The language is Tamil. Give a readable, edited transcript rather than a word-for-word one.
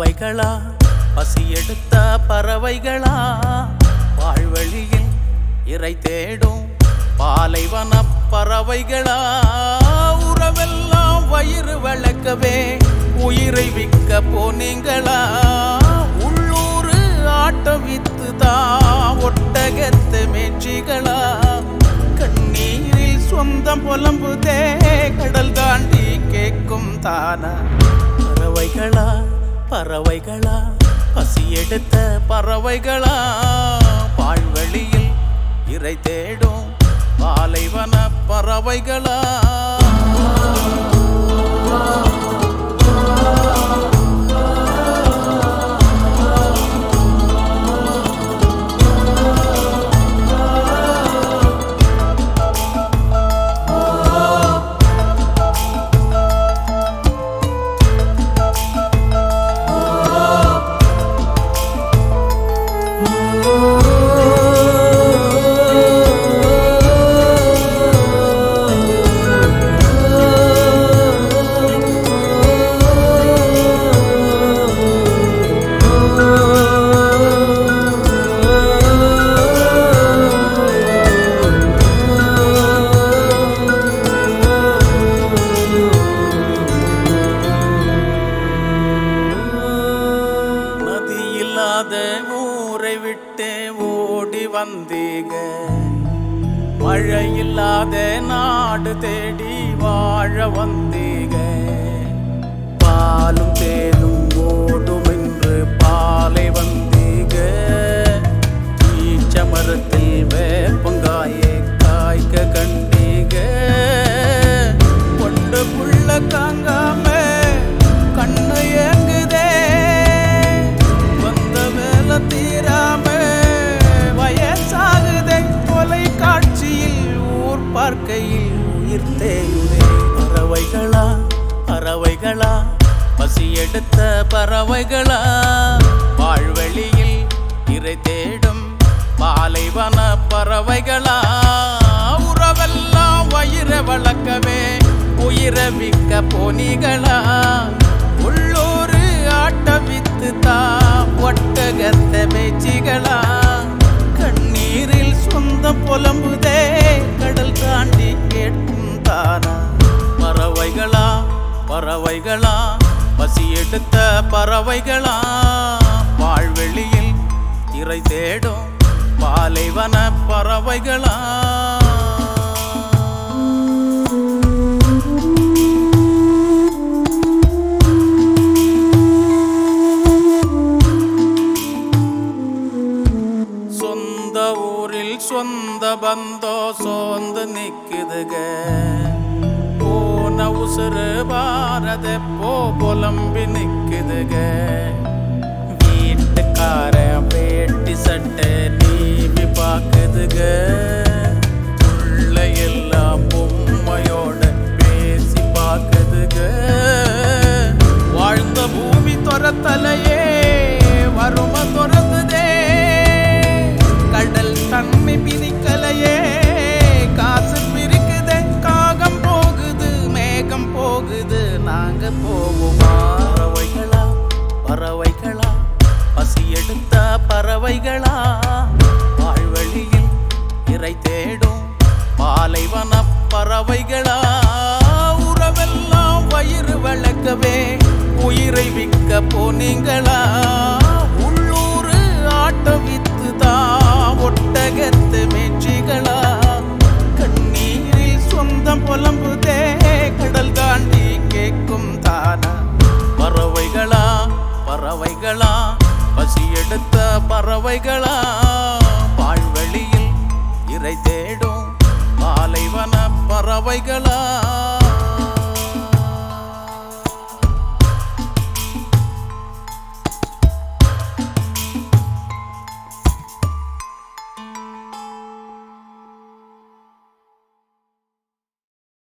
பறவைகளா பசி எடுத்த பறவைகளா வாழ்வழியில் இறை தேடும் பாலைவன பறவைகளா உறவெல்லாம் வயிறு வளர்க்கவே உயிரை விற்க போனீங்களா உள்ளூர் ஆட்டம் வித்துதா ஒட்டகத்து மேட்சிகளா கண்ணீரில் சொந்தம் புலம்புதே கடல் தாண்டி கேட்கும் தானா பறவைகளா பறவைகளா பசி எடுத்த பறவைகளா பால்வழியில் இறை தேடும் பாலைவன பறவைகளா ஊரை விட்டு ஓடி வந்தீங்க மழை இல்லாத நாடு தேடி வாழ வந்தீங்க பாலும் தேனும் ஓடும் என்று பாலை வந்தீங்க ஈச்ச மரத்தில் வேப்பங்காயை காய்க்க கண்டீங்க கொண்டு புள்ள காங்காம கண்ணு ஏங்குதே தீராம வயசாகுதை கொலை காட்சியில் ஊர் பார்க்கையில் உயிர் தேயுதே பறவைகளா பறவைகளா பசி எடுத்த பறவைகளா வாழ்வெளியில் இறை தேடும் பாலைவன பறவைகளா உறவெல்லாம் வயிறை வளர்க்கவே உயிரை விற்க போனீங்களா உள்ளூர் ஆட்ட வித்துதா ஒட்டகத்த மேய்ச்சிகளா கண்ணீரில் சொந்தம் புலம்புதே கடல் தாண்டி கேட்கும் தானா பறவைகளா பறவைகளா பசி எடுத்த பறவைகளா வாழ்வெளியில் இறை தேடும் பாலைவன பறவைகளா சொந்த பந்தோ சோர்ந்து நிக்குதுக போன உசுறு பாரத புலம்பி நிக்குதுக வீட்டுக்கார வேட்டி சட்டை நீவி பாக்குதுக உள்ள எல்லாம் பொம்மையோட பேசி பாக்குதுக வாழ்ந்த பூமி துரத்தலையே வறுமை துரத்துதே கடல் தன்மை பிரிக்கலையே காசு பிரிக்குதே காகம் போகுது மேகம் போகுது நாங்க போவோமா பறவைகளா பறவைகளா பசி எடுத்த பறவைகளா வாழ்வழியில் இறை தேடும் பாலைவன பறவைகளா உறவெல்லாம் வயிறு வளர்க்கவே உயிரை விற்க போனீங்களா உள்ளூர் ஆட்டம் வித்துதா ஒட்டகத்து மேட்சிகளா கண்ணீரில் சொந்தம் புலம்புதே கடல் தாண்டி கேட்கும் தானா பறவைகளா பறவைகளா பசி எடுத்த பறவைகளா பால்வெளியில் இறை தேடும் பாலைவன பறவைகளா